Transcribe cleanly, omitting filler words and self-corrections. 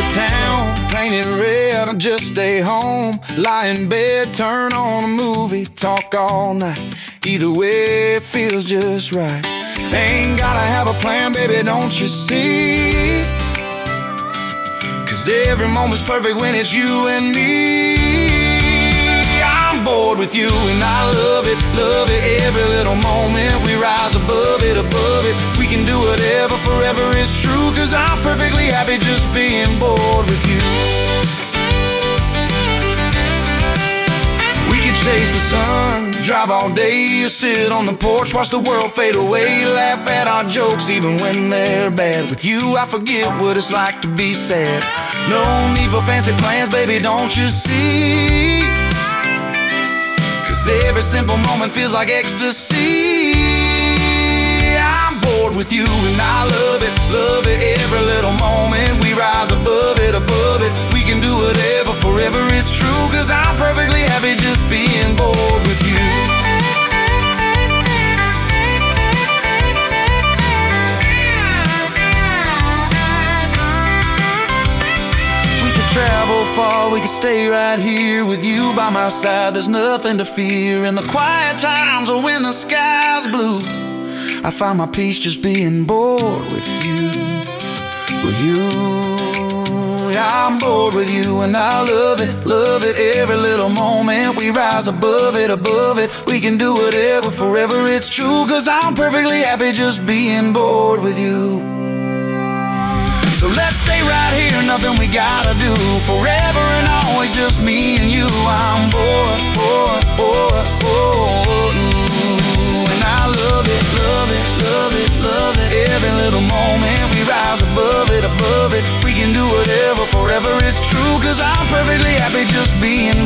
town, painted red, or just stay home. Lie in bed, turn on a movie, talk all night. Either way, it feels just right. Ain't gotta have a plan, baby, don't you see? 'Cause every moment's perfect when it's you and me. I'm bored with you and I love it, every little moment. We rise above it, we can do whatever, forever is true. 'Cause I'm perfectly happy just being bored with you. We could chase the sun, drive all day, or sit on the porch, watch the world fade away. Laugh at our jokes even when they're bad. With you I forget what it's like to be sad. No need for fancy plans, baby, don't you see? 'Cause every simple moment feels like ecstasy. I'm bored with you and I love it, every little moment. We rise above it, we can do whatever, forever it's true. 'Cause I'm perfectly happy just being bored with you. Travel far, we could stay right here with you by my side. There's nothing to fear in the quiet times or when the sky's blue. I find my peace just being bored with you, with you. Yeah, I'm bored with you and I love it, every little moment. We rise above it, we can do whatever, forever it's true. 'Cause I'm perfectly happy just being bored with you. So let's stay right here, nothing we gotta do, forever and always just me and you. I'm bored, and I love it, every little moment. We rise above it, we can do whatever, forever it's true. 'Cause I'm perfectly happy just being